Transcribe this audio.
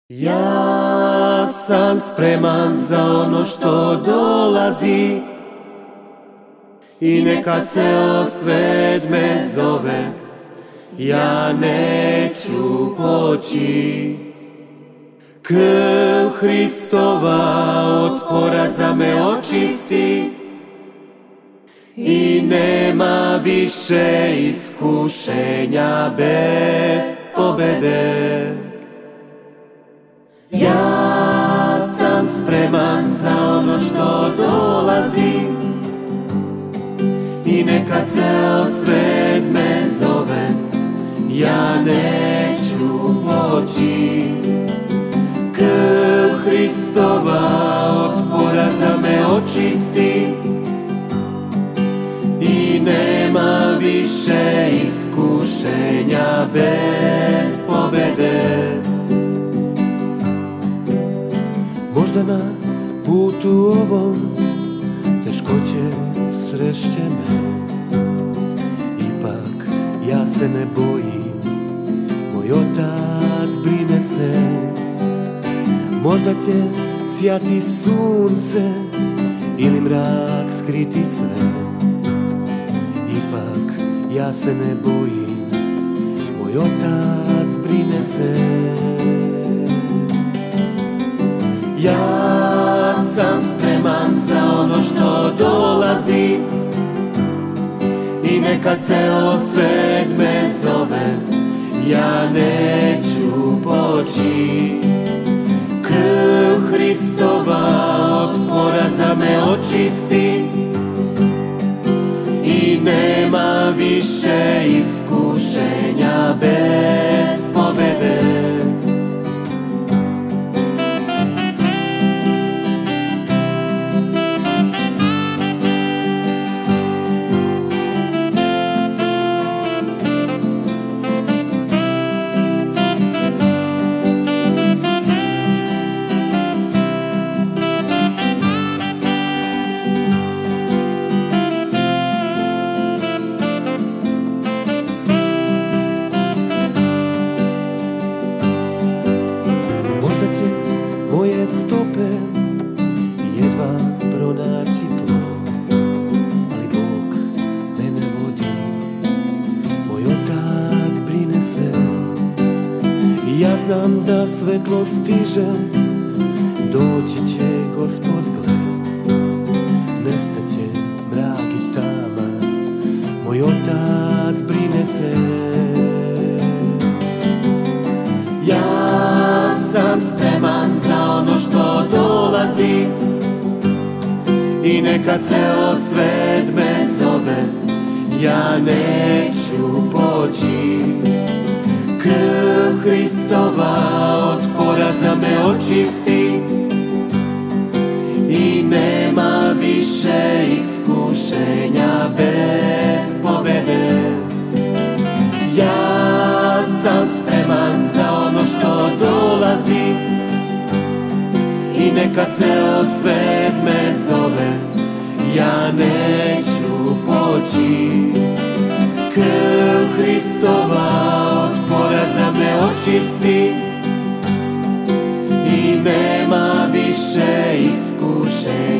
Ja sam spreman za ono što dolazi i neka ceo svet me zove, ja neću poći. Krv Hristova od poraza me očisti i nema više iskušenja bez pobede. Ja sam spreman za ono što dolazi i neka ceo svet me zove, ja neću poći. Krv Hristova od poraza me očisti i nema više iskušenja bez pobede. Možda na putu ovom teškoće srešće me, ipak ja se ne bojim, moj Otac brine se. Možda će sjati sunce ili mrak skriti sve, ipak ja se ne bojim, moj Otac brine se. Ja sam spreman za ono što dolazi i neka ceo svet me zove, ja neću poći. Krv Hristova od poraza me očisti i nema više iskušenja bez pobede. Moje stope jedva pronaći tlo, ali Bog mene vodi, moj Otac brine se. I ja znam da svetlo stiže, doći će Gospod gled, nestaće mrak i tama, moj Otac brine se. Ja sam spreman za ono što dolazi i neka ceo svet me zove, ja neću poći. Krv Hristova od poraza me očisti i nema više iskušenja bez pobede. Ja sam spreman za ono što dolazi i neka ceo svet me zove, ja neću poći. Krv Hristova od poraza me očisti i nema više iskušenja